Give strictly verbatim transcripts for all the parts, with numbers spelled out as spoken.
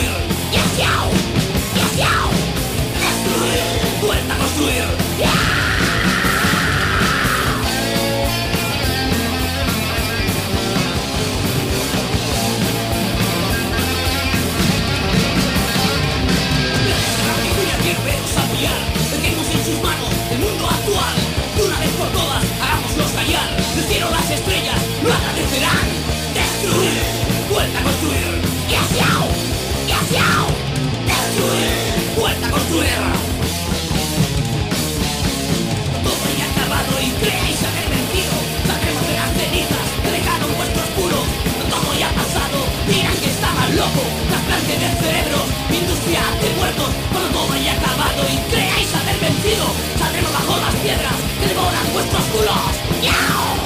construir. Yes, yo. Yes, yo. Destruir. Vuelta a construir. Yeah. Dejemos en sus manos el mundo actual. De una vez por todas, hagámoslos callar. Del cielo las estrellas lo agradecerán. Destruir, vuelta a construir. Yes, yo, yes, yo. Destruir, vuelta a construir. Todo ya acabado y creéis haber vencido. Saldremos de las cenizas que dejaron vuestros puros. Todo ya pasado, dirán que estaba loco. Trasplante de cerebros, industria de muertos. Cuando todo haya acabado y creáis haber vencido, saldremos bajo las piedras que devoran vuestros culos. ¡Yao!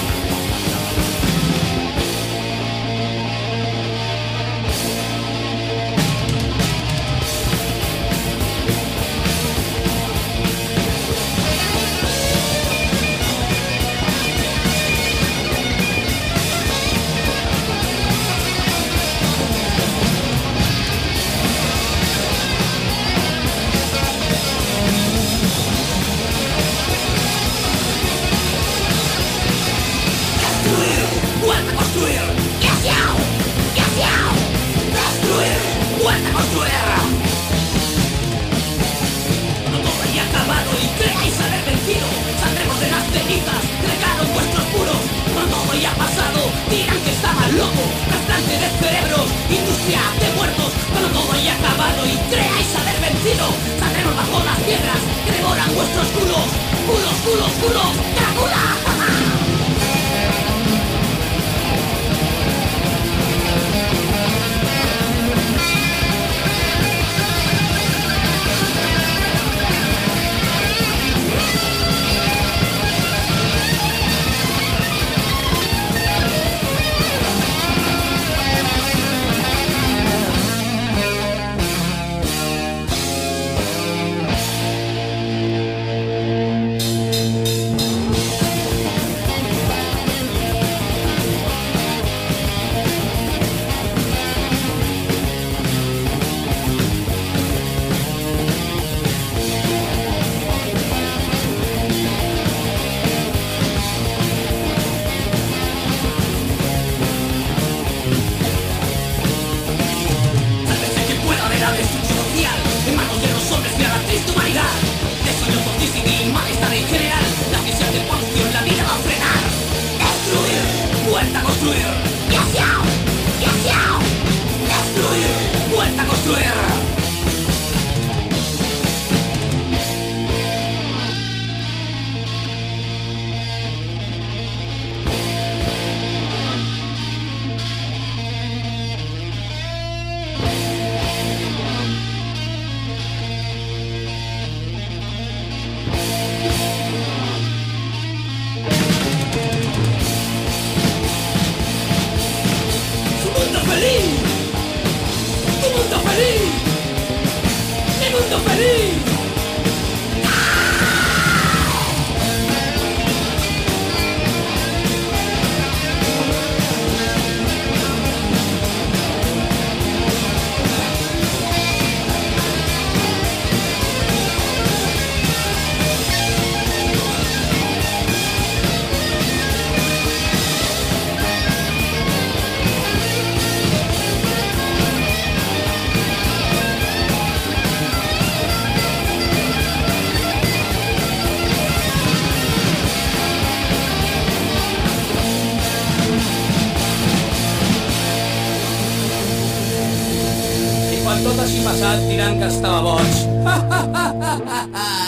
¡Vuelta a construir! ¡Yes, yo! ¡Yes, yo! ¡Destruir! ¡Vuelta a construir! Cuando todo haya acabado y creáis haber vencido, saldremos de las cenizas que dejaron vuestros puros. Cuando todo haya pasado, dirán que estaba loco. Trasplante de cerebros, industria de muertos. Cuando todo haya acabado y creáis haber vencido, saldremos bajo las piedras que devoran vuestros culos. ¡Culos, culos, culos! ¡Drácula! ¡Vuelta a construir! ¡Yes, yo! ¡Yes, yo! ¡Destruir! ¡Vuelta a construir! ¡Feliz! ¡Tu mundo feliz! ¡Mi mundo feliz! Quan tot hagi passat diran que estava boig.